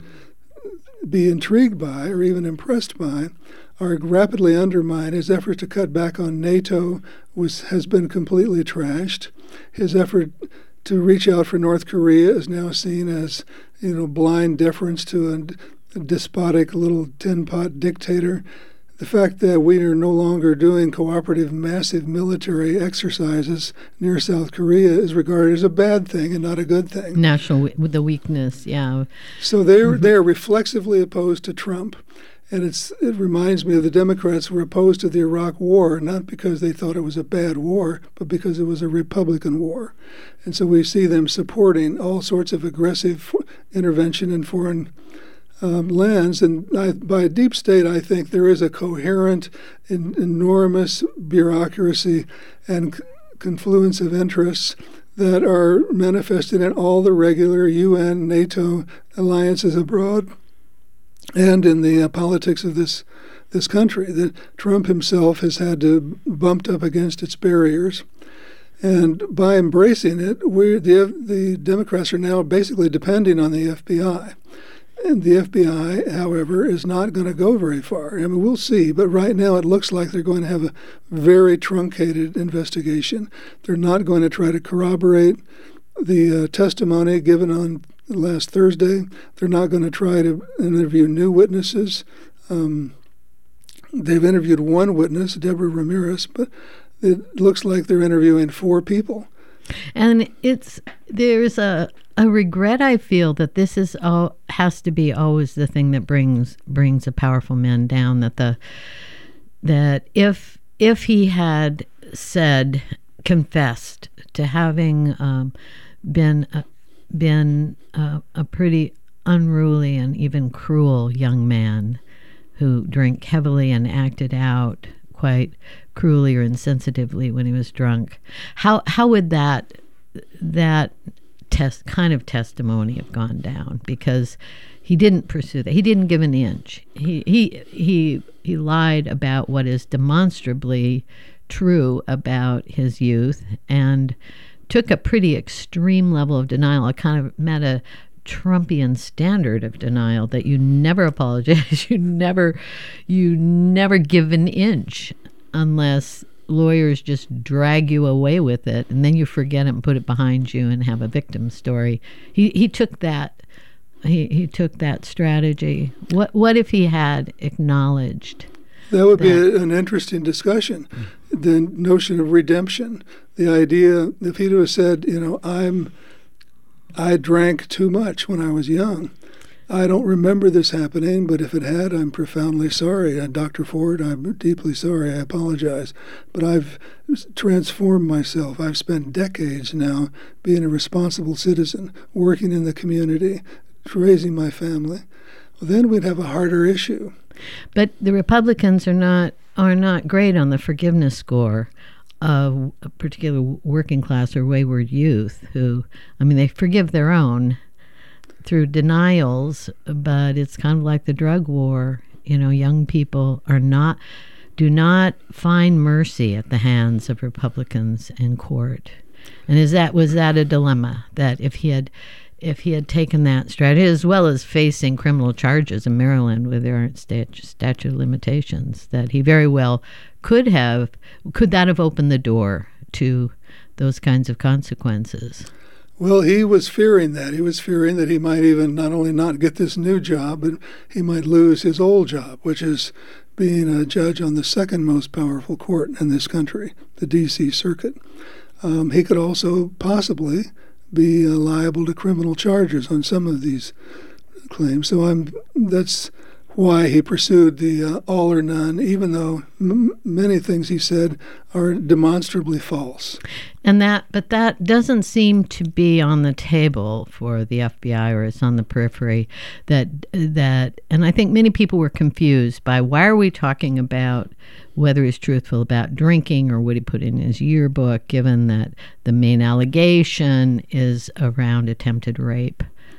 be intrigued by or even impressed by are rapidly undermined. His effort to cut back on NATO has been completely trashed. His effort to reach out for North Korea is now seen as, blind deference to a despotic little tin-pot dictator. The fact that we are no longer doing cooperative massive military exercises near South Korea is regarded as a bad thing and not a good thing. With the weakness, yeah. So they are reflexively opposed to Trump. And it reminds me of the Democrats were opposed to the Iraq War, not because they thought it was a bad war, but because it was a Republican war. And so we see them supporting all sorts of aggressive intervention in foreign lands. And by a deep state, I think there is a coherent, enormous bureaucracy and confluence of interests that are manifested in all the regular UN, NATO alliances abroad, and in the politics of this country, that Trump himself has had to bump up against its barriers. And by embracing it, the Democrats are now basically depending on the FBI. And the FBI, however, is not going to go very far. I mean, we'll see, but right now it looks like they're going to have a very truncated investigation. They're not going to try to corroborate the testimony given on last Thursday. They're not going to try to interview new witnesses. They've interviewed one witness, Deborah Ramirez, but it looks like they're interviewing 4 people. And there's a regret I feel that this has to be always the thing that brings a powerful man down. That if he had confessed to having been a pretty unruly and even cruel young man who drank heavily and acted out quite cruelly or insensitively when he was drunk, how would that kind of testimony have gone down? Because he didn't pursue that. He didn't give an inch. He lied about what is demonstrably true about his youth and took a pretty extreme level of denial. I kind of met a Trumpian standard of denial that you never apologize, you never give an inch unless lawyers just drag you away with it, and then you forget it and put it behind you and have a victim story. He took that. He took that strategy. What if he had acknowledged? That would be an interesting discussion. The notion of redemption, the idea, if he'd have said, I drank too much when I was young. I don't remember this happening, but if it had, I'm profoundly sorry. Dr. Ford, I'm deeply sorry. I apologize. But I've transformed myself. I've spent decades now being a responsible citizen, working in the community, raising my family. Well, then we'd have a harder issue. But the Republicans are not great on the forgiveness score of a particular working class or wayward youth who, they forgive their own through denials, but it's kind of like the drug war. Young people do not find mercy at the hands of Republicans in court. And was that a dilemma, that if he had taken that strategy, as well as facing criminal charges in Maryland where there aren't statute of limitations, that he very well could that have opened the door to those kinds of consequences? Well, he was fearing that. He was fearing that he might even not only not get this new job, but he might lose his old job, which is being a judge on the second most powerful court in this country, the D.C. Circuit. He could also possibly be liable to criminal charges on some of these claims. So that's why he pursued the all or none, even though many things he said are demonstrably false. But that doesn't seem to be on the table for the FBI, or it's on the periphery. And I think many people were confused by, why are we talking about whether he's truthful about drinking or what he put in his yearbook, given that the main allegation is around attempted rape?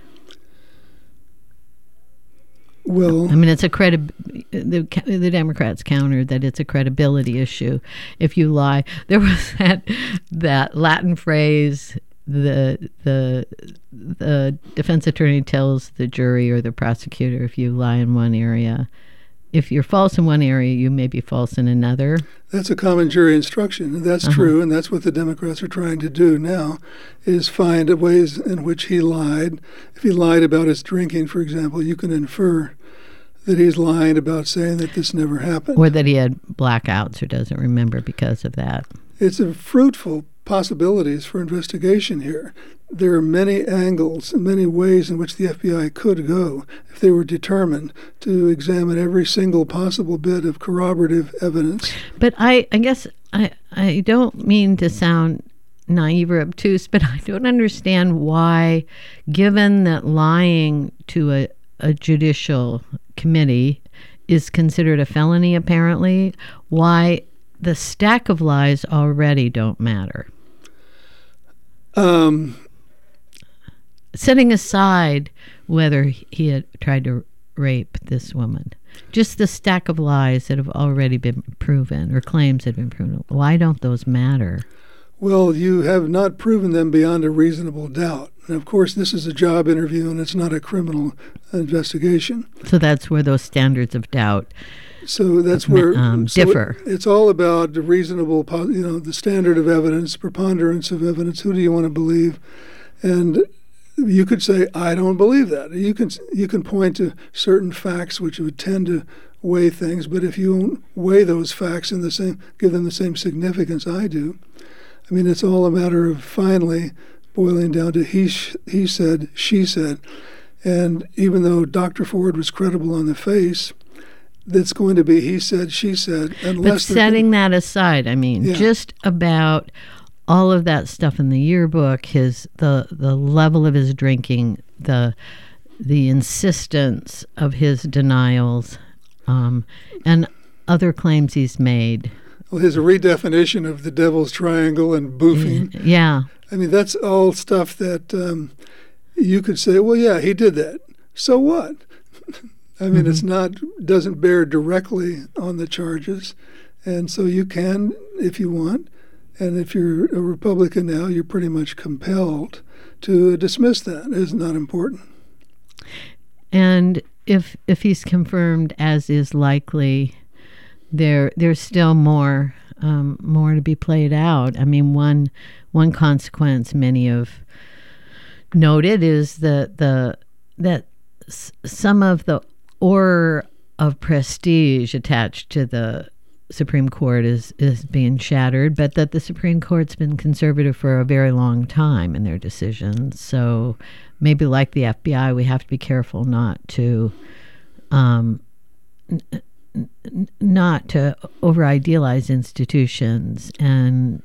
Well, it's a the Democrats countered that it's a credibility issue if you lie. There was that Latin phrase, the defense attorney tells the jury or the prosecutor, if you lie in one area, if you're false in one area, you may be false in another. That's a common jury instruction, and that's true, and that's what the Democrats are trying to do now, is find ways in which he lied. If he lied about his drinking, for example, you can infer that he's lying about saying that this never happened. Or that he had blackouts or doesn't remember because of that. It's a fruitful possibilities for investigation here. There are many angles and many ways in which the FBI could go if they were determined to examine every single possible bit of corroborative evidence. But I guess I don't mean to sound naive or obtuse, but I don't understand why, given that lying to a judicial committee is considered a felony, apparently, why the stack of lies already don't matter. Setting aside whether he had tried to rape this woman, just the stack of lies that have already been proven or claims that have been proven, why don't those matter? Well, you have not proven them beyond a reasonable doubt. And of course, this is a job interview and it's not a criminal investigation. So that's where those standards of doubt differ. It's all about the reasonable, the standard of evidence, preponderance of evidence. Who do you want to believe? And you could say, I don't believe that. You can point to certain facts which would tend to weigh things, but if you don't weigh those facts give them the same significance I do, it's all a matter of finally boiling down to he said, she said. And even though Dr. Ford was credible on the face, that's going to be he said, she said. But setting that aside, just about all of that stuff in the yearbook, the level of his drinking, the insistence of his denials, and other claims he's made. Well, his redefinition of the Devil's Triangle and boofing. Yeah. That's all stuff that you could say, well, yeah, he did that. So what? It's doesn't bear directly on the charges. And so you can, if you want, and if you're a Republican now, you're pretty much compelled to dismiss that as not important. And if he's confirmed, as is likely, there's still more to be played out. I mean, one consequence many have noted is that some of the aura of prestige attached to the Supreme Court is being shattered, but that the Supreme Court's been conservative for a very long time in their decisions. So maybe like the FBI, we have to be careful not to over-idealize institutions and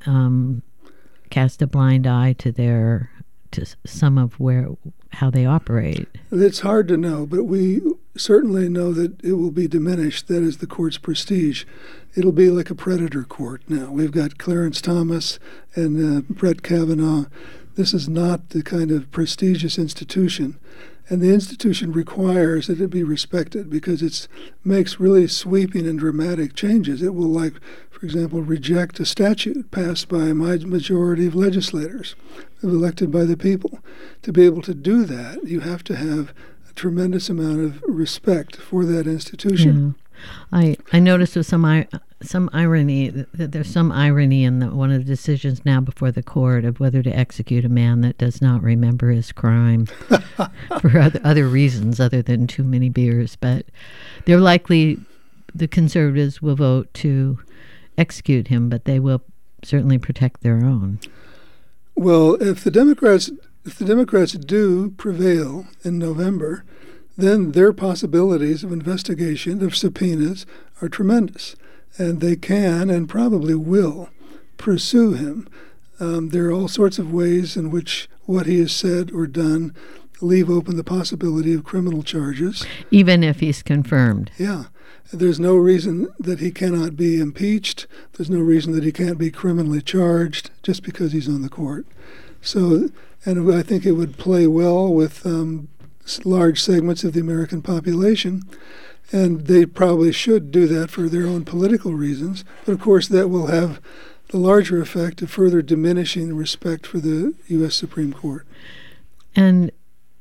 cast a blind eye to some of how they operate. It's hard to know, but we certainly know that it will be diminished. That is the court's prestige. It'll be like a predator court now. We've got Clarence Thomas and Brett Kavanaugh. This is not the kind of prestigious institution. And the institution requires that it be respected because it makes really sweeping and dramatic changes. It will, like, for example, reject a statute passed by a majority of legislators elected by the people. To be able to do that, you have to have a tremendous amount of respect for that institution. Yeah. I noticed with some irony that there's some irony in one of the decisions now before the court of whether to execute a man that does not remember his crime for other reasons other than too many beers. But they're likely, the conservatives will vote to execute him, but they will certainly protect their own. Well, if the Democrats do prevail in November, then their possibilities of investigation, of subpoenas, are tremendous. And they can and probably will pursue him. There are all sorts of ways in which what he has said or done leave open the possibility of criminal charges. Even if he's confirmed. Yeah. There's no reason that he cannot be impeached. There's no reason that he can't be criminally charged just because he's on the court. So, and I think it would play well with large segments of the American population. And they probably should do that for their own political reasons. But of course, that will have the larger effect of further diminishing respect for the U.S. Supreme Court. And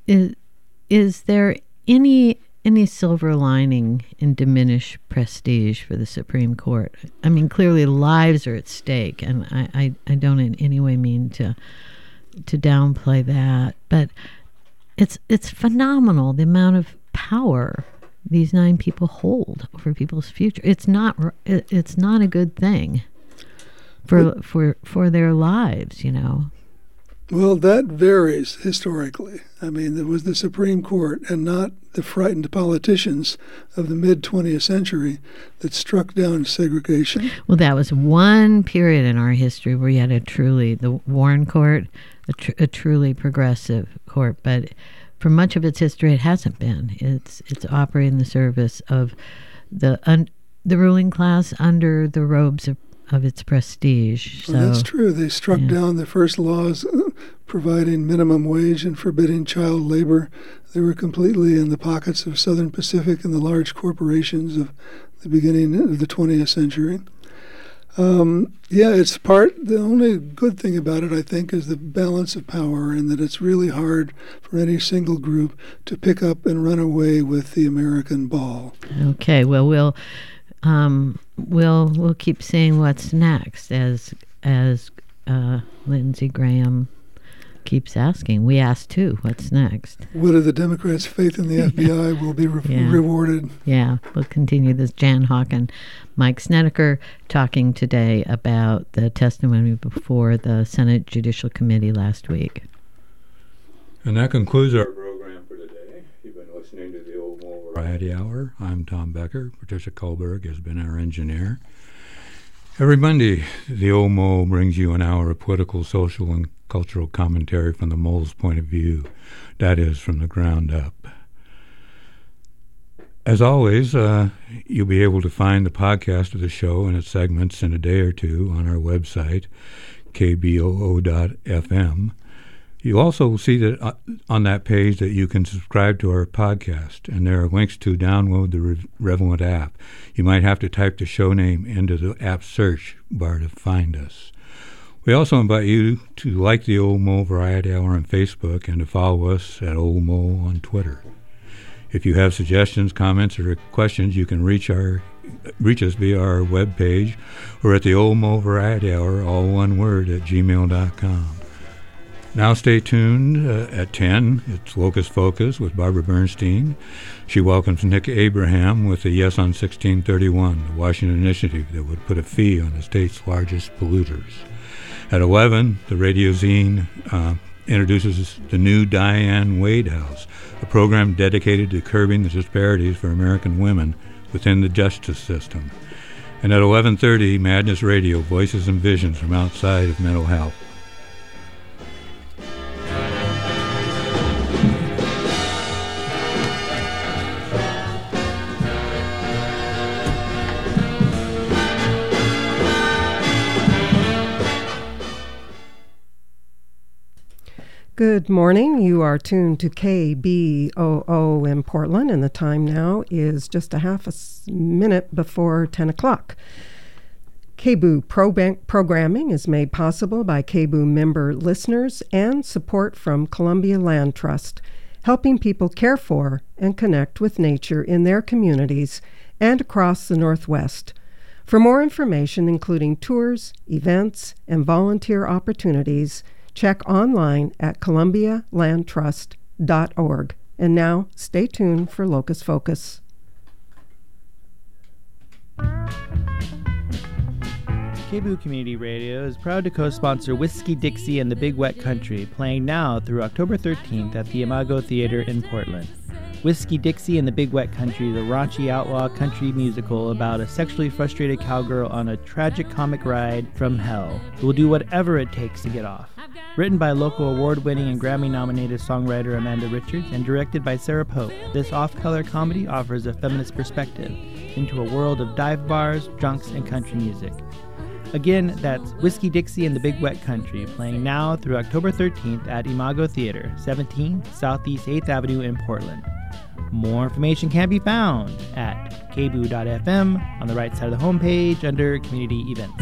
is there any silver lining in diminished prestige for the Supreme Court? I mean, clearly lives are at stake, and I don't in any way mean to downplay that. But it's phenomenal the amount of power these 9 people hold over people's future. It's not a good thing for their lives, you know. Well, that varies historically. I mean, it was the Supreme Court and not the frightened politicians of the mid-20th century that struck down segregation. Well, that was one period in our history where you had the Warren Court, a truly progressive court, but for much of its history, it hasn't been. It's operating in the service of the ruling class under the robes of its prestige. So, well, that's true. They struck down the first laws providing minimum wage and forbidding child labor. They were completely in the pockets of Southern Pacific and the large corporations of the beginning of the 20th century. The only good thing about it, I think, is the balance of power, and that it's really hard for any single group to pick up and run away with the American ball. Okay, well, we'll keep seeing what's next as Lindsey Graham keeps asking. We asked too, what's next? Whether the Democrats' faith in the FBI will be rewarded. Yeah, we'll continue this. Jan Hawk and Mike Snedeker talking today about the testimony before the Senate Judicial Committee last week. And that concludes our program for today. You've been listening to the OMO Variety Hour. I'm Tom Becker. Patricia Kohlberg has been our engineer. Every Monday, the OMO brings you an hour of political, social, and cultural commentary from the mole's point of view. That is, from the ground up. As always, you'll be able to find the podcast of the show and its segments in a day or two on our website, kboo.fm. You also see that on that page that you can subscribe to our podcast, and there are links to download the relevant app. You might have to type the show name into the app search bar to find us. We also invite you to like the Old Mo Variety Hour on Facebook and to follow us at Old Mo on Twitter. If you have suggestions, comments, or questions, you can reach us via our webpage or at the Old Mo Variety Hour, all one word, at gmail.com. Now stay tuned at 10. It's Locust Focus with Barbara Bernstein. She welcomes Nick Abraham with the Yes on 1631, the Washington initiative that would put a fee on the state's largest polluters. At 11, the Radio Zine introduces the new Diane Wade House, a program dedicated to curbing the disparities for American women within the justice system. And at 11:30, Madness Radio, Voices and Visions from Outside of Mental Health. Good morning. You are tuned to KBOO in Portland, and the time now is just a half a minute before 10 o'clock. KBOO programming is made possible by KBOO member listeners and support from Columbia Land Trust, helping people care for and connect with nature in their communities and across the Northwest. For more information, including tours, events, and volunteer opportunities, check online at columbialandtrust.org. And now, stay tuned for Locust Focus. KBOO Community Radio is proud to co-sponsor Whiskey Dixie and the Big Wet Country, playing now through October 13th at the Imago Theater in Portland. Whiskey Dixie and the Big Wet Country is a raunchy outlaw country musical about a sexually frustrated cowgirl on a tragic comic ride from hell who will do whatever it takes to get off. Written by local award-winning and Grammy-nominated songwriter Amanda Richards and directed by Sarah Pope, this off-color comedy offers a feminist perspective into a world of dive bars, drunks, and country music. Again, that's Whiskey Dixie and the Big Wet Country, playing now through October 13th at Imago Theater, 17 Southeast 8th Avenue in Portland. More information can be found at kboo.fm on the right side of the homepage under Community Events.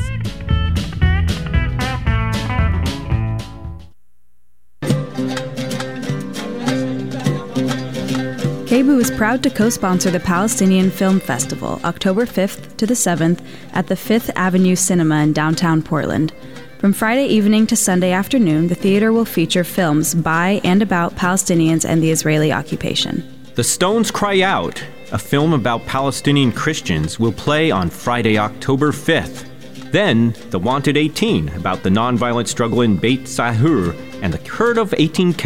KBOO is proud to co-sponsor the Palestinian Film Festival, October 5th to the 7th at the 5th Avenue Cinema in downtown Portland. From Friday evening to Sunday afternoon, the theater will feature films by and about Palestinians and the Israeli occupation. The Stones Cry Out, a film about Palestinian Christians, will play on Friday, October 5th. Then, The Wanted 18, about the nonviolent struggle in Beit Sahur and the herd of 18